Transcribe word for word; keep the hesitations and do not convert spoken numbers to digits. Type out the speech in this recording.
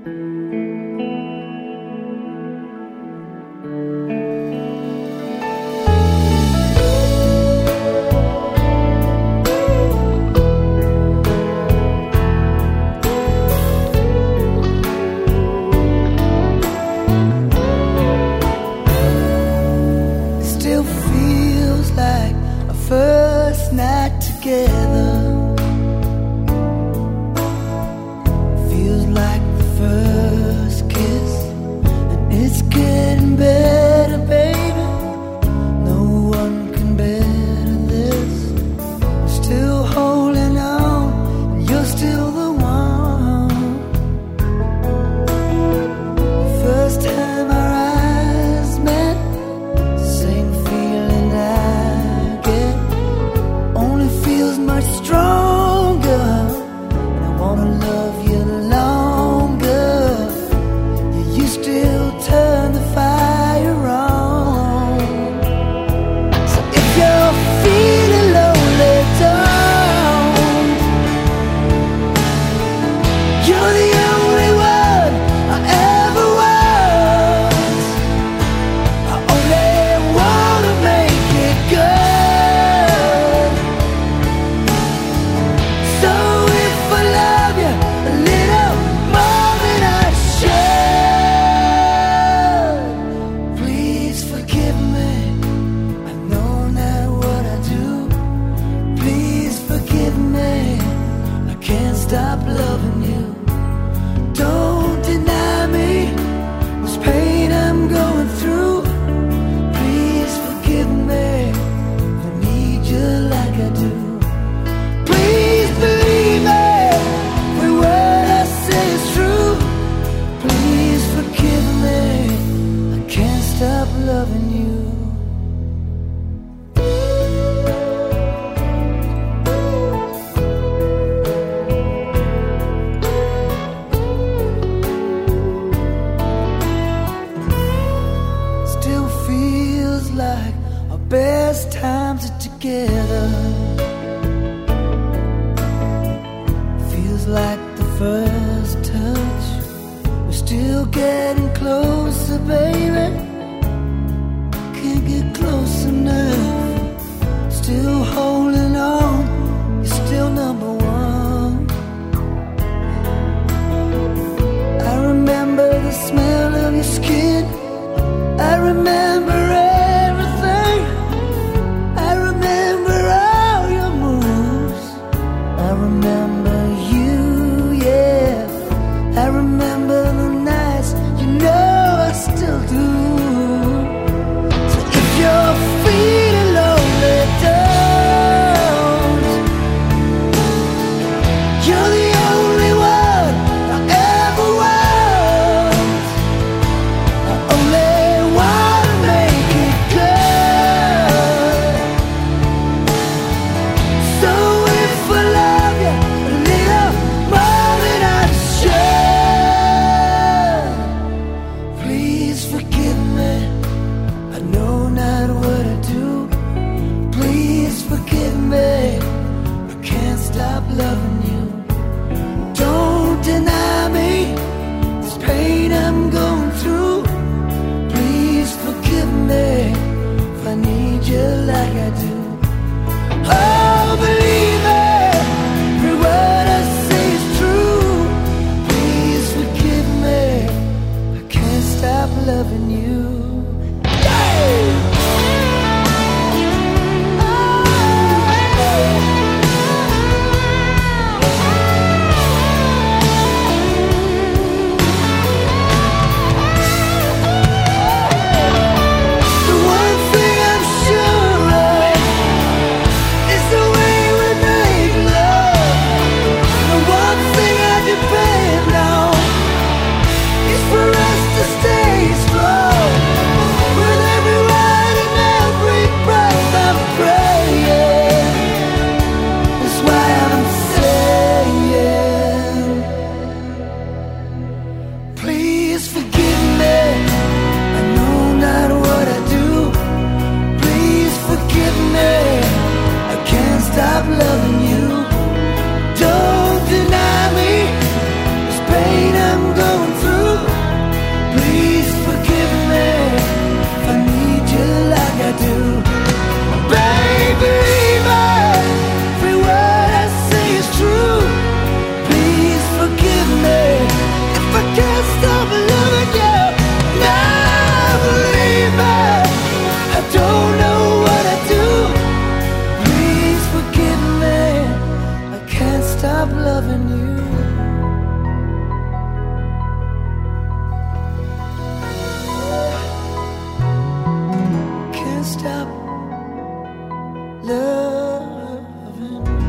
First night together feels like the first kiss, and it's getting better, baby. No one can better this. I'm still holding on, and you're still the one. First time our eyes met, same feeling I get. Only feels much stronger, and I wanna love you longer. Yeah, you still turn the fire on. So if you're feeling lonely, don't. You're the only one I ever was. I only wanna make it good. So if I love you a little more than I should, please forgive me. I know not what I do. Please forgive me. I can't stop loving you. Don't deny me this pain I'm going through. Please forgive me. I need you like I do. Please believe me, every word I say is true. Please forgive me, I can't stop loving you. Still feels like our best times are together. Feels like the first touch. We're still getting closer, baby. Can't get close enough. Still holding on. You're still number one. I remember the smell of your skin. I remember everything. I remember all your moves. I remember you, yeah. I remember the nights, you know I still do. So if you're feeling lonely, don't. You're the only one I ever was. I only wanna make it good. So if I love you a loving